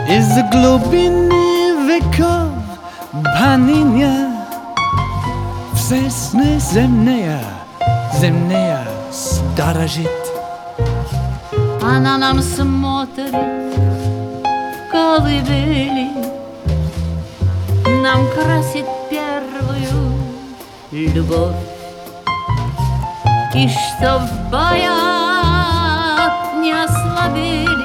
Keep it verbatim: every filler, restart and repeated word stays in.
Из глубины веков богиня все сны земные, земные сторожит. Она нам смотрит в колыбели, нам красит первую любовь. И что в боях не ослабели